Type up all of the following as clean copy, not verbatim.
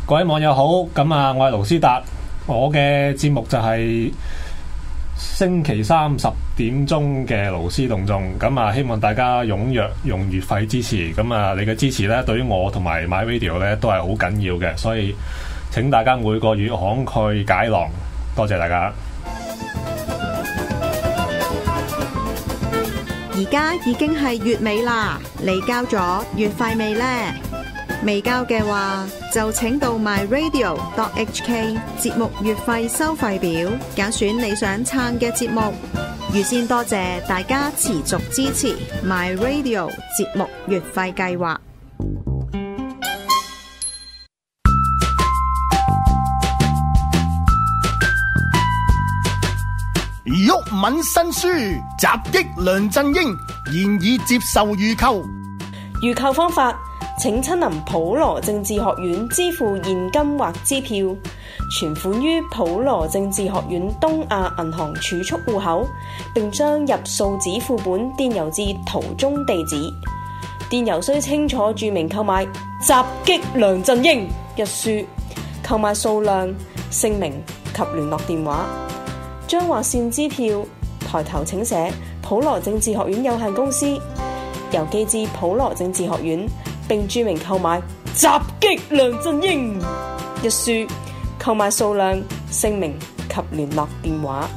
各位網友好，咁啊，我係盧斯達，我嘅節目就係星期三10點鐘嘅勞師動眾，咁啊，希望大家踴躍用月費支持，咁啊，你嘅支持咧，對於我同埋 MyRadio 咧都係好緊要嘅，所以請大家每個月慷慨解囊，多謝大家。 而家已經係月尾啦，你交咗月費未呢？未交嘅話，就請到 myradio.hk 節目月費收費表，揀選你想撐嘅節目。預先多謝大家持續支持 myradio 節目月費計劃。 毓民新書襲擊梁振英，現已接受預購。 預購方法，請親臨普羅政治學院支付現金或支票，存款於普羅政治學院東亞銀行儲蓄戶口，並將入數紙副本電郵至圖中地址。電郵須清楚註明購買《襲擊梁振英》一書，購買數量、姓名及聯絡電話。將劃線支票抬頭請寫普羅政治學院有限公司，郵寄至普羅政治學院，並註明購買《襲擊梁振英》一書，購買數量、姓名及聯絡電話。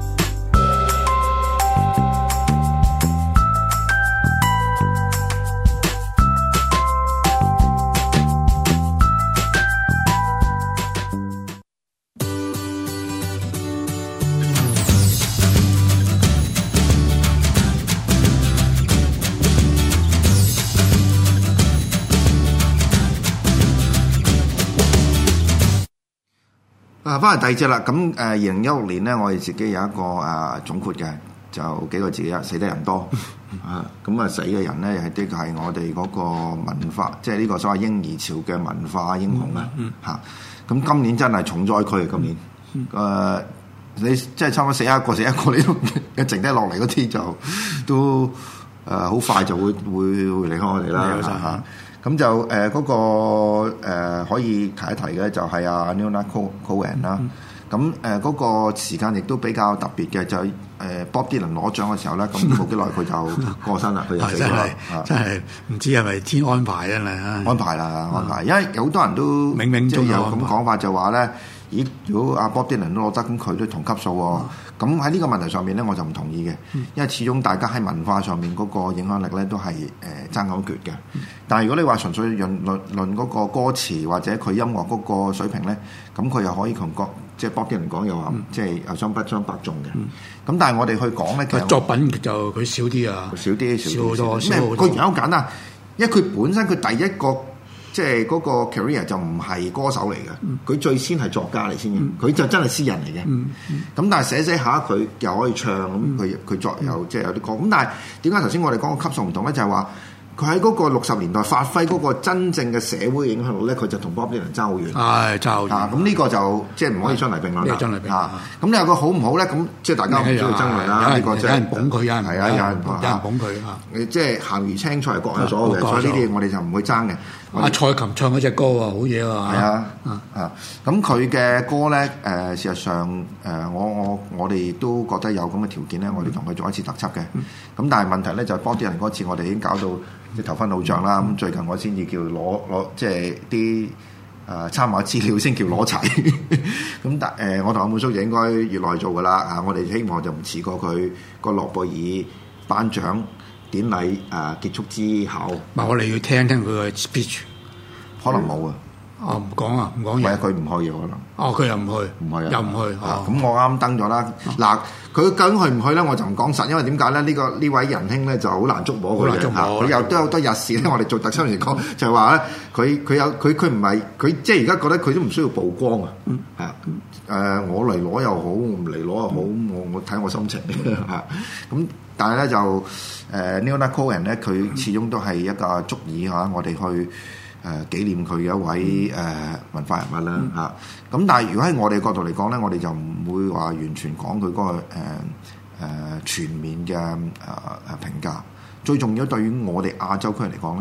翻嚟第二節啦，咁2016年咧，我哋自己有一個總括嘅，就幾個字啊，死得人多啊，咁啊死嘅人咧，係的確係我哋嗰個文化，即係呢個所謂嬰兒潮嘅文化英雄啊，嚇！咁今年真係重災區啊，今年你即係差唔多死一個，你都剩低落嚟嗰啲就都好快就會離開我哋啦嚇。咁就嗰個可以提一提嘅就係阿 Leonard Cohen 啦。咁嗰個時間亦都比較特別嘅，就Bob Dylan 攞獎嘅時候咧，咁冇幾耐佢就過身啦，佢就死咗。 真係唔知係咪天安排啊？ 安排啦，安排。因為有好多人都冥冥中有咁講法，就話咧，咦？如果阿 Bob Dylan 都攞得，咁佢都同級數喎。咁喺呢個問題上面咧，我就唔同意嘅，因為始終大家喺文化上面嗰個影響力咧都係爭好決嘅。但係如果你話純粹論嗰個歌詞或者佢音樂嗰個水平咧，咁佢又可以同即係 Bob Dylan 講又話，即係有雙百中嘅。咁但係我哋去講咧，其實作品就佢少啲啊， 少好多。 咩個原因好簡單，因為佢本身佢第一個即係嗰個 career 就唔係歌手嚟嘅，佢最先係作家嚟先嘅，佢就真係詩人嚟嘅。咁但係寫下佢又可以唱，咁佢作有即係有啲歌。咁但係點解頭先我哋講個級數唔同咧？就係話佢喺嗰個60年代發揮嗰個真正嘅社會影響力咧，佢就同 Bob Dylan 爭好遠。 係爭好遠。 咁呢個就即係唔可以相提並論啦。 真係咁你話佢好唔好咧？咁即係大家唔需要爭論啦。呢個即係有人捧佢，有人捧佢嚇。即係鹹魚青菜各有所好嘅，所以呢啲我哋就唔會爭嘅。 阿蔡琴唱嗰隻歌啊，好嘢啊！ 係啊，咁佢嘅歌咧，事實上，我哋亦都覺得有咁嘅條件咧，我哋同佢做一次特輯嘅。咁但係問題咧就Bob Dylan嗰次，我哋已經搞到即係頭昏腦脹啦。咁最近我先至叫攞即係啲參考資料先叫攞齊。咁但我同阿滿叔就應該越來做噶啦。我哋希望就唔遲過佢個諾貝爾頒獎典禮結束之後， 我哋要聽聽佢嘅 speech， 可能冇啊。 唔講啊，唔講嘢。 佢唔去嘅可能。 佢又唔去，又唔去。 咁我啱登咗啦。嗱，佢究竟去唔去咧？我就唔講實，因為點解咧？呢位仁兄咧就好難捉摸佢嘅。佢又都有好多日事咧。我哋做特輯嚟講，就係話咧，佢唔係佢即係而家覺得佢都唔需要曝光啊。我嚟攞又好，我唔嚟攞又好，我睇我心情嚇。咁但係咧就Leonard Cohen 咧，佢始終都係一個足以我哋去紀念佢嘅一位文化人物啦嚇。咁但係如果喺我哋角度嚟講咧，我哋就唔會話完全講佢嗰個全面嘅評價。最重要對於我哋亞洲區嚟講咧，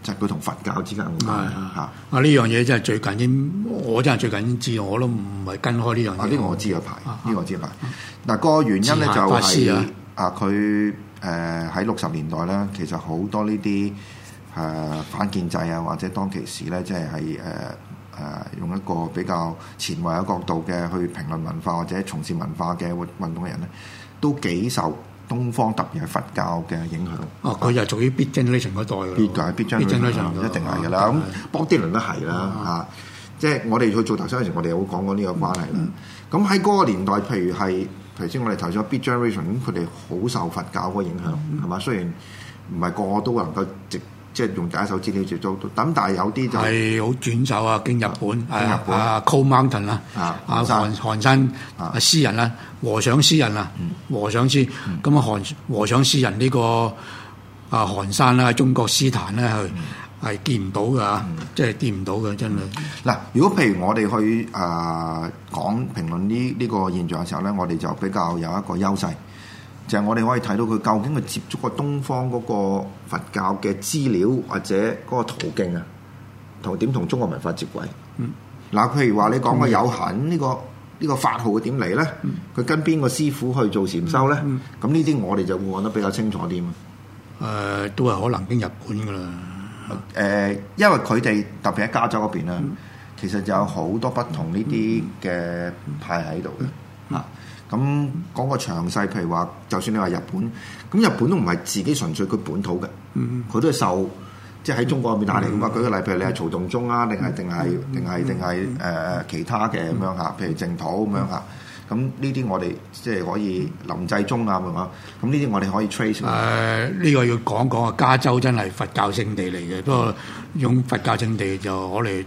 就係佢同佛教之間嘅關係嚇。 啊呢樣嘢真係最近先，我真係最近先知，我都唔係跟開呢樣嘢。 呢個我知有排，呢個我知有排。嗱個原因咧就係佢喺60年代咧，其實好多呢啲反建制啊，或者當其時咧，即係用一個比較前衛嘅角度嘅去評論文化或者從事文化嘅運動嘅人咧，都幾受東方特別係佛教嘅影響。 哦，佢就係屬於 Beat Generation 嗰代嘅。 Beat Generation 一定係㗎啦。咁Bob Dylan都係啦嚇。即係我哋去做頭先嗰時，我哋有講過呢個關係啦。咁喺嗰個年代，譬如係頭先我哋提咗 Beat Generation，咁佢哋好受佛教嗰個影響，係嘛？雖然唔係個個都能夠即係用第一手資料接觸到，咁但係有啲就係好轉手啊，經日本，Cold Mountain 啊，韓山詩人啊，和尚詩人啊，和尚詩咁啊，和尚詩人呢個韓山啦，喺中國詩壇咧係見唔到㗎，即係見唔到嘅真係。 嗱，如果譬如我哋去講評論呢個現象嘅時候咧，我哋就比較有一個優勢。就係我哋可以睇到佢究竟佢接觸過東方嗰個佛教嘅資料或者嗰個途徑啊，同中國文化接軌。嗱，譬如話你講個有痕呢個法號點嚟咧？佢跟邊個師傅去做禪修咧？咁呢啲我哋就會講得比較清楚啲嘛。 都係可能經日本㗎啦。 因為佢哋特別喺加州嗰邊啦，其實就有好多不同呢啲嘅派喺度嘅嚇。咁講個詳細，譬如話，就算你話日本，咁日本都唔係自己純粹佢本土嘅，佢都係受即係喺中國入邊帶嚟㗎嘛。舉個例，譬如你係曹洞宗啊，定係其他嘅咁樣嚇，譬如淨土咁樣嚇。咁呢啲我哋即係可以臨濟宗啊咁樣。咁呢啲我哋可以 trace。 呢個要講講啊，加州真係佛教聖地嚟嘅，不過用佛教聖地就我哋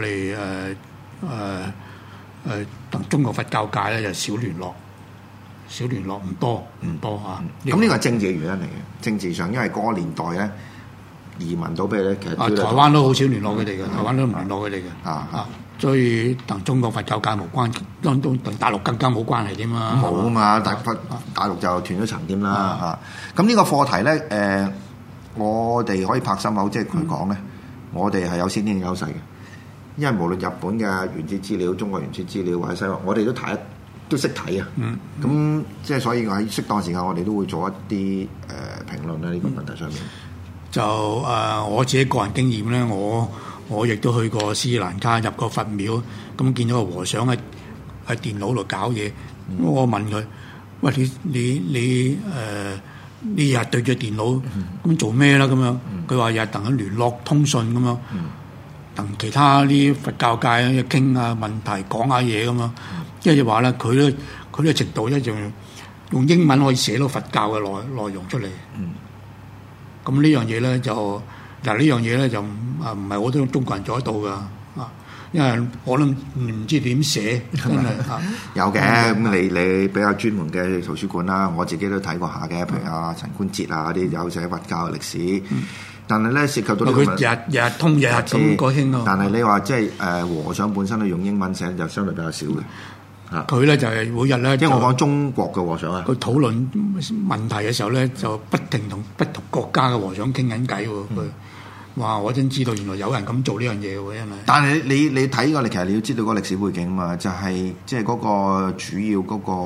同中國佛教界咧就少聯絡唔多啊。 咁呢個係政治嘅原因嚟嘅，政治上因為嗰個年代咧移民到俾你咧，其實台灣都好少聯絡佢哋嘅，台灣都唔聯絡佢哋嘅所以同中國佛教界無關，都同大陸更加冇關係添嘛。 冇啊嘛，大陸就斷咗層添啦嚇。咁呢個課題咧，我哋可以拍心口，即係佢講咧，我哋係有先天嘅優勢嘅，因為無論日本嘅原始資料、中國原始資料或者西方，我哋都識睇啊。咁即係所以喺適當時間，我哋都會做一啲評論咧呢個問題上面。 就我自己個人經驗咧，我亦都去過斯里蘭卡，入過佛廟，咁見到個和尚喺電腦度搞嘢。我問佢：喂，你日日對住電腦咁做咩啦？咁樣佢話日日同佢聯絡通訊咁樣，同其他啲佛教界傾下問題，講下嘢咁樣。即係話咧，佢呢程度一樣用英文可以寫到佛教嘅內容出嚟。咁呢樣嘢咧就呢樣嘢咧就唔係好多中國人做得到㗎因為我都唔知點寫，真係有嘅。咁你比較專門嘅圖書館啦，我自己都睇過下嘅，譬如阿陳觀節啊嗰啲有寫佛教嘅歷史。但係咧涉及到佢日通日咁個興咯。 但係你話即係和尚本身都用英文寫就相對比較少嘅。 佢咧就係每日咧， 因為我講中國嘅和尚啊， 佢討論問題嘅時候咧，就不停同不同國家嘅和尚傾緊偈喎。佢哇！我真知道原來有人咁做呢樣嘢喎，因為但係你睇過，你其實你要知道嗰個歷史背景啊嘛，就係即係嗰個主要嗰個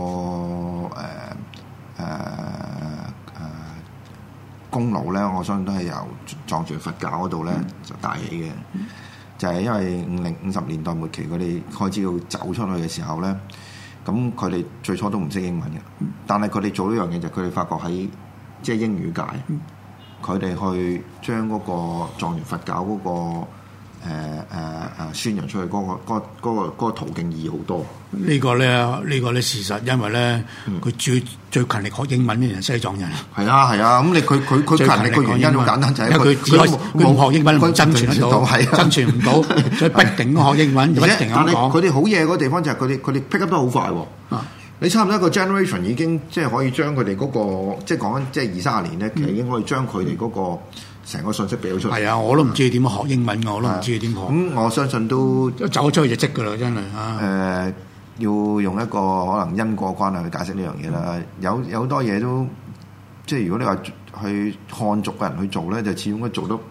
功勞咧，我相信都係由藏傳佛教嗰度咧就帶起嘅。就係因為50年代末期佢哋開始要走出去嘅時候咧，咁佢哋最初都唔識英文嘅，但係佢哋做呢樣嘢就佢哋發覺喺即係英語界，佢哋去將嗰個藏傳佛教嗰個宣揚出去嗰個途徑易好多。呢個咧事實，因為咧佢最勤力學英文嘅人西藏人。 係啊，咁你佢勤力個原因好簡單，就係佢冇學英文，佢真傳得到，真傳唔到，所以逼定學英文，一定咁講。 但係佢哋好嘢嗰個地方就係佢哋 pick up 得好快喎。你差唔多一個 generation 已經即係可以將佢哋嗰個即係講緊即係20-30年咧，其實已經可以將佢哋嗰個成個信息俾到出嚟。 係啊，我都唔知佢點樣學英文，我都唔知佢點學。 咁我相信都走咗出去就識㗎啦，真係要用一個可能因果關係去解釋呢樣嘢啦。有好多嘢都即係如果你話去漢族嘅人去做咧，就始終都做得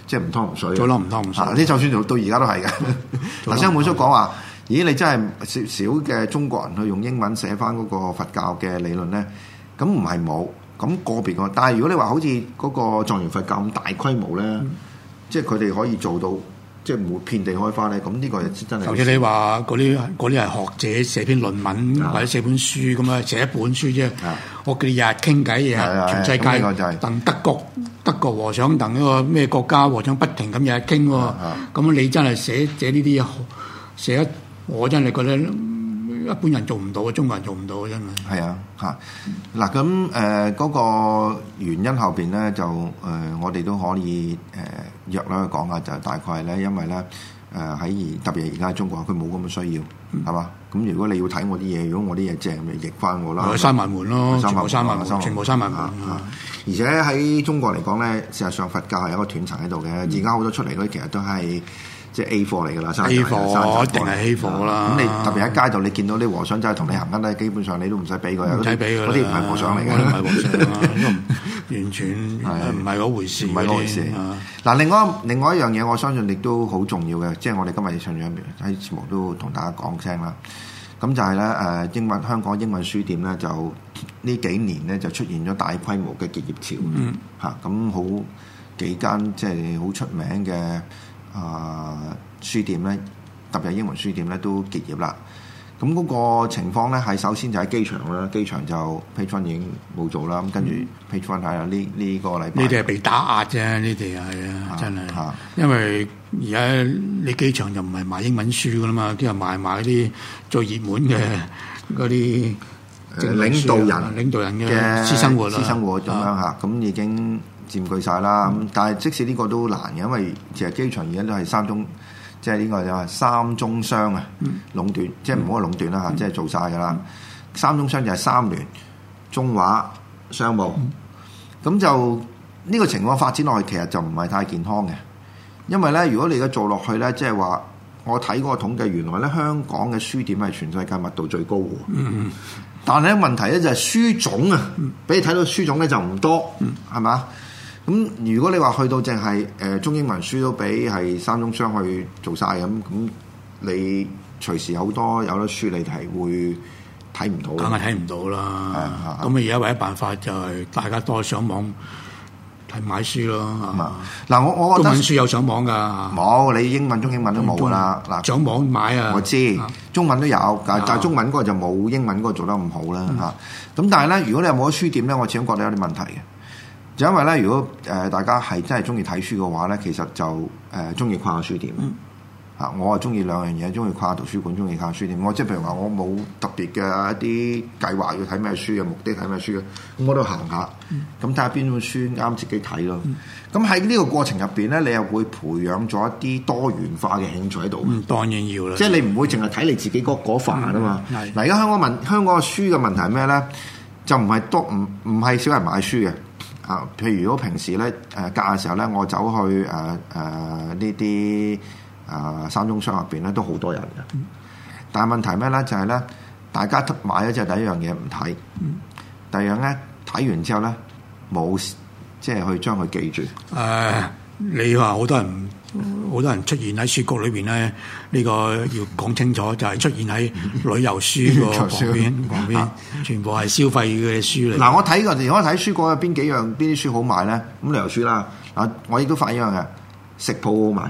即係唔湯唔水， 做得唔湯唔水。 呢就算到而家都係嘅。嗱，張本書講話，咦，你真係少嘅中國人去用英文寫翻嗰個佛教嘅理論咧，咁唔係冇，咁個別個。但係如果你話好似嗰個藏傳佛教咁大規模咧，即係佢哋可以做到。即係唔會遍地開花咧，咁呢個真係。 頭先你話嗰啲係學者寫篇論文或者寫本書咁啊，寫一本書啫。我叫你日日傾偈嘅，全世界鄧德國和尚鄧嗰個咩國家和尚不停咁日日傾喎。咁你真係寫呢啲寫一，我真係覺得一般人做唔到，中國人做唔到真係。係啊， 嚇嗱咁嗰個原因後邊咧就我哋都可以約略去講下，就大概咧，因為咧喺特別而家中國，佢冇咁嘅需要，係嘛？咁如果你要睇我啲嘢，如果我啲嘢正，咪譯翻我啦。 閂埋門咯，全部閂埋門。 而且喺中國嚟講咧，事實上佛教係有一個斷層喺度嘅。而家好多出嚟嗰啲其實都係。即係 A 貨嚟㗎啦，A 貨一定係 A 貨啦。 咁你特別喺街度，你見到啲和尚真係同你行緊咧，基本上你都唔使俾佢。 唔使俾佢， 嗰啲唔係和尚嚟嘅， 唔係和尚完全唔係嗰回事。 唔係嗰回事。嗱，另外一樣嘢，我相信亦都好重要嘅，即係我哋今日上咗喺節目都同大家講聲啦。咁就係咧香港英文書店咧，就呢幾年咧就出現咗大規模嘅結業潮。咁好幾間即係好出名嘅。書店咧，特別係英文書店咧，都結業啦。咁嗰個情況咧，係首先就喺機場啦，機場就 Page One 已經冇做啦。咁跟住 Page One 係啊，呢個禮拜， 你哋係被打壓啫，呢啲係啊，真係。因為而家你機場就唔係賣英文書噶啦嘛，即係賣嗰啲最熱門嘅嗰啲領導人嘅私生活咁樣嚇，咁已經佔據晒啦。但係即使呢個都難嘅，因為其實機場而家都係三中，即係呢個就係三中商啊壟斷，即係唔好話壟斷啦嚇，即係做晒㗎啦。三中商就係三聯、中華、商務，咁就呢個情況發展落去，其實就唔係太健康嘅。因為咧，如果你而家做落去咧，即係話我睇嗰個統計，原來咧香港嘅書店係全世界密度最高嘅。但係咧問題咧就係書種啊，俾你睇到書種咧就唔多，係嘛？咁如果你話去到淨係中英文書都俾係三中商去做晒咁你隨時好多有得書你係會睇唔到， 梗係睇唔到啦。咁而家唯一辦法就係大家多上網睇買書咯。 嗱，我覺得中文書有上網㗎， 冇你英文中英文都冇㗎啦。嗱， 上網買啊， 我知中文都有，但係中文嗰個就冇英文嗰個做得咁好啦嚇。咁但係咧，如果你有冇咗書店咧，我始終覺得有啲問題嘅。就因為咧，如果大家係真係中意睇書嘅話咧，其實就中意跨書店。我係中意兩樣嘢，中意跨圖書館，中意跨書店。我即係譬如話，我冇特別嘅一啲計劃要睇咩書嘅目的睇咩書嘅，咁我都行下，咁睇下邊本書啱自己睇咯。咁喺呢個過程入邊咧，你又會培養咗一啲多元化嘅興趣喺度。 當然要啦， 即係你唔會淨係睇你自己嗰範啊嘛。嗱，而家香港嘅書嘅問題係咩咧？就唔係少人買書嘅。譬如如果平時咧假嘅時候咧，我走去呢啲三中商入邊咧都好多人嘅。但係問題咩咧？就係咧，大家買咗之後第一樣嘢唔睇，第二樣咧睇完之後咧冇即係去將佢記住。 你話好多人出現喺書局裏邊咧，呢個要講清楚，就係出現喺旅遊書個旁邊，全部係消費嘅書嚟。 嗱，我睇書局有邊啲書好賣咧？咁旅遊書啦，我亦都發現一樣嘅，食鋪好賣，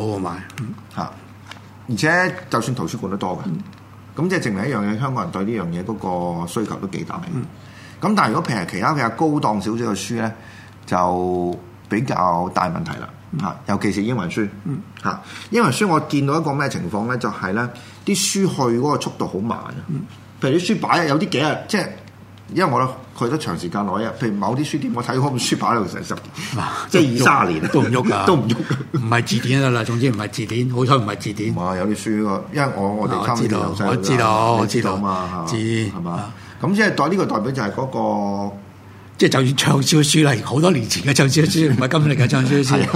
而且就算圖書館都多嘅，咁即係證明一樣嘢，香港人對呢樣嘢嗰個需求都幾大。咁但係如果譬如其他比較高檔少少嘅書咧，就比較大問題啦。尤其是英文書。英文書我見到一個咩情況咧？就係咧啲書去嗰個速度好慢啊。譬如啲書擺有啲幾日，即係因為我去得長時間內啊。譬如某啲書店，我睇嗰本書擺喺度成10年，即係20-30年都唔喐㗎， 都唔喐。 唔係字典得啦，總之唔係字典，好彩唔係字典。 有啲書因為我哋參與由細， 我知道嘛， 係嘛？咁即係呢個代表就係嗰個。 即係就算暢銷書嚟，好多年前嘅暢銷書，唔係今日嘅暢銷書。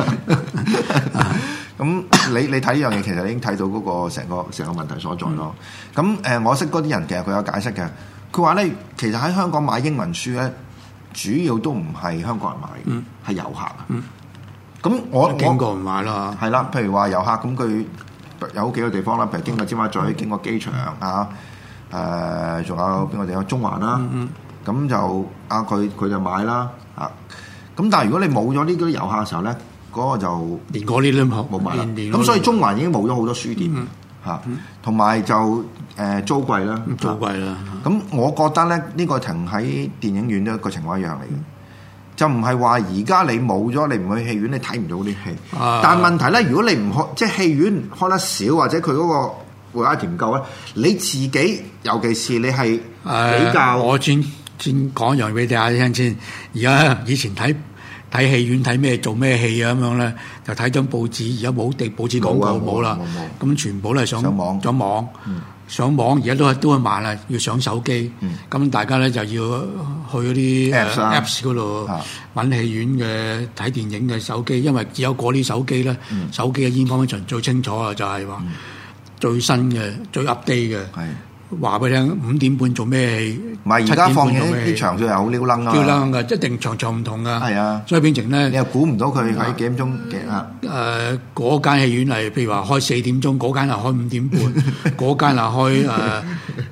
咁你睇呢樣嘢，其實你已經睇到嗰個成個問題所在咯。咁我識嗰啲人其實佢有解釋嘅。佢話咧，其實喺香港買英文書咧，主要都唔係香港人買嘅，係遊客。 咁我經過唔買啦。 係啦，譬如話遊客咁，佢有幾個地方啦，譬如經過尖沙咀、經過機場啊，仲有邊個地方？中環啦。咁就佢就買啦。咁但係如果你冇咗呢啲遊客嘅時候咧，嗰個就連嗰啲都冇買啦。咁所以中環已經冇咗好多書店同埋就租貴啦。 租貴啦。 咁我覺得咧，呢個停喺電影院都一個情況一樣嚟嘅。就唔係話而家你冇咗，你唔去戲院，你睇唔到啲戲。但係問題咧，如果你唔開，即係戲院開得少，或者佢嗰個variety唔夠咧，你自己尤其是你係比較， 我先講樣俾大家聽先。而家以前睇戲院睇咩做咩戲啊咁樣咧，就睇張報紙。而家冇地報紙廣告冇啦，咁全部都係上網。上網而家都係慢啦，要上手機。咁大家咧就要去嗰啲 Apps 嗰度揾戲院嘅睇電影嘅手機，因為只有嗰啲手機咧，手機嘅 information 最清楚啊，就係話最新嘅、最 update 嘅。話俾你聽5點半做咩戲？ 唔係而家放映啲場數又好撩楞啊！ 撩楞嘅，一定場唔同噶。係啊， 所以變成咧， 你又估唔到佢喺幾點鐘嘅嗰間戲院係譬如話開4點鐘，嗰間係開5點半，嗰間係開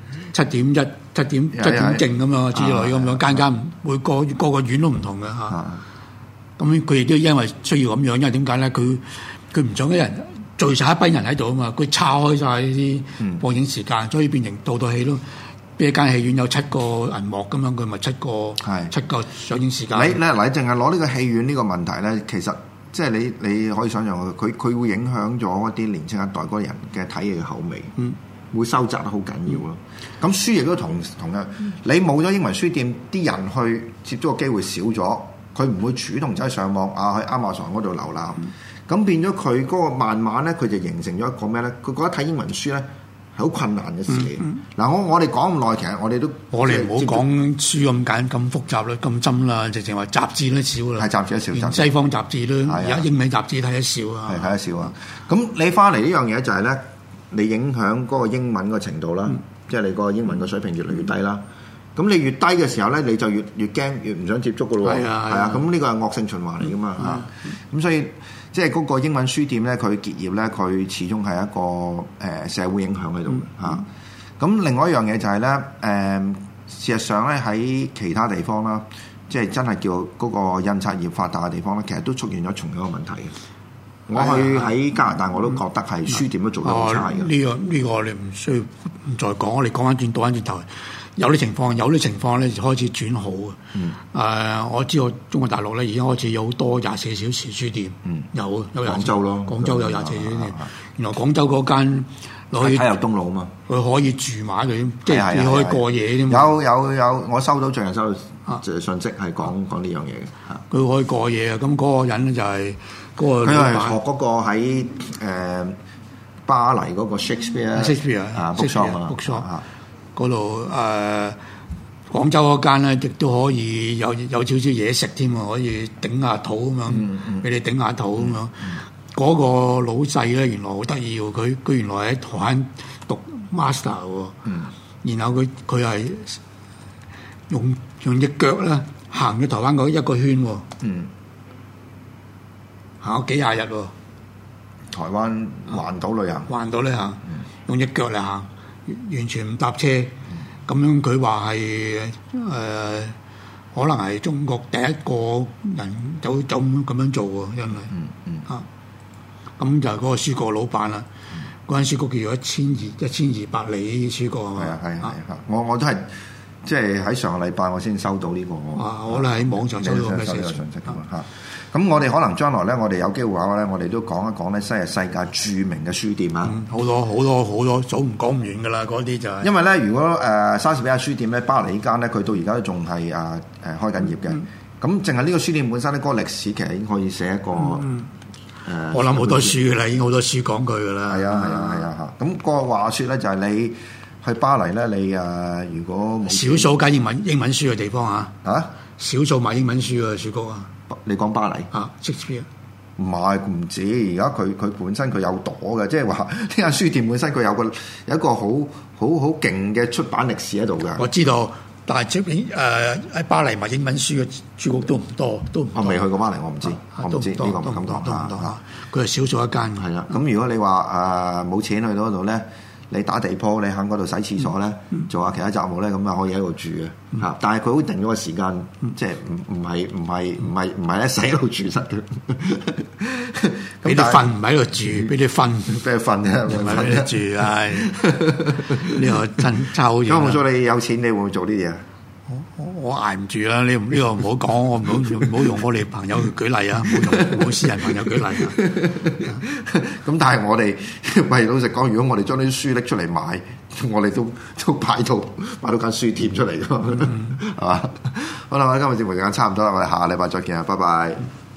7點正咁樣之類咁樣，間每個院都唔同嘅嚇。咁佢亦都因為需要咁樣，因為點解咧？佢唔想啲人聚晒一班人喺度啊嘛，佢叉開晒呢啲播映時間，所以變成套戲咯。邊一間戲院有7個銀幕咁樣，佢咪7個上映時間。 你淨係攞呢個戲院呢個問題咧，其實即係你可以想象佢會影響咗一啲年青一代嗰人嘅睇嘢嘅口味，會收窄得好緊要咯。咁書亦都同樣，你冇咗英文書店，啲人去接觸嘅機會少咗，佢唔會主動走去上網去 Amazon 嗰度瀏覽。咁變咗佢嗰個慢慢咧，佢就形成咗一個咩咧？佢覺得睇英文書咧係好困難嘅事嚟。嗱，我哋講咁耐，其實我哋唔好講書咁複雜啦，咁針啦，直情話雜誌都少啦。 係雜誌都少， 連西方雜誌都而家英美雜誌睇得少啊。 係睇得少啊。咁你翻嚟呢樣嘢就係咧，你影響嗰個英文個程度啦，即係你個英文個水平越嚟越低啦。咁你越低嘅時候咧，你就越驚，越唔想接觸噶咯喎。係啊。咁呢個係惡性循環嚟噶嘛嚇。咁所以即係嗰個英文書店咧，佢結業咧，佢始終係一個社會影響喺度嚇。咁另外一樣嘢就係咧，事實上咧喺其他地方啦，即係真係叫嗰個印刷業發達嘅地方咧，其實都出現咗同樣嘅問題嘅。我去喺加拿大我都覺得係書店都做得好差嘅。 呢個你唔需要唔再講，我哋講倒翻轉頭。有啲情況咧就開始轉好啊！我知道中國大陸咧已經開始有好多24小時書店，有廣州咯， 廣州有24小時書店。原來廣州嗰間喺太陽東路啊嘛， 佢可以住埋佢，即係你可以過夜添。 有，我最近收到信息係講呢樣嘢嘅。 佢可以過夜啊！咁嗰個人咧就係嗰個佢係學嗰個喺巴黎嗰個 Shakespeare bookshop 嗰度廣州嗰間咧，亦都可以有少少嘢食添啊，可以頂下肚咁樣，俾你頂下肚咁樣。嗰個老細咧，原來好得意喎，佢原來喺台灣讀 master 喎，然後佢係用隻腳咧行咗台灣嗰一個圈喎，行咗幾廿日喎。 台灣環島旅行， 用隻腳嚟行。完全唔搭車，咁樣佢話係可能係中國第一個人走咁樣做喎，因為咁就係嗰個書局老闆啦。嗰間書局叫做1200里書局係咪？ 係我都係即係喺上個禮拜我先收到呢個。 我咧喺網上收到嘅信息嚇。咁我哋可能將來咧，我哋有機會嘅話咧，我哋都講一講咧，世界著名嘅書店啊， 好多講唔完㗎啦，嗰啲就係。 因為咧，如果莎士比亞書店咧，巴黎呢間咧，佢到而家都仲係開緊業嘅。咁淨係呢個書店本身咧，嗰個歷史其實已經可以寫一個我諗好多書㗎啦，已經好多書講佢㗎啦。 係啊嚇。咁個話説咧，就係你去巴黎咧，你如果少數間英文書嘅地方啊，少數賣英文書嘅書局啊。 你講巴黎 Shakespeare 唔係唔止，而家佢本身佢有朵嘅，即係話呢間書店本身佢有一個好勁嘅出版歷史喺度嘅。 我知道但係即喺巴黎買英文書嘅書局都唔多，都唔多。 我未去過巴黎，我唔知，我唔知呢個唔敢講嚇。佢係少數一間係啦。咁如果你話冇錢去到嗰度咧，你打地鋪，你喺嗰度洗廁所咧，做下其他雜務咧，咁啊可以喺度住嘅嚇。但係佢會定咗個時間，即係唔係咧洗喺度住實嘅。 俾你瞓唔喺度住，俾你瞓， 俾你瞓啫， 唔係俾你住，係呢個真好嘢。 咁我做你有錢，你會唔會做啲嘢？ 我捱唔住啦！呢個唔好講，我唔好用我哋朋友舉例啊，唔好私人朋友舉例啊。 咁但係我哋，喂老實講，如果我哋將啲書拎出嚟賣，我哋都擺到間書店出嚟㗎嘛，係嘛？好啦，我哋今日節目時間差唔多啦，我哋下個禮拜再見啊，拜拜。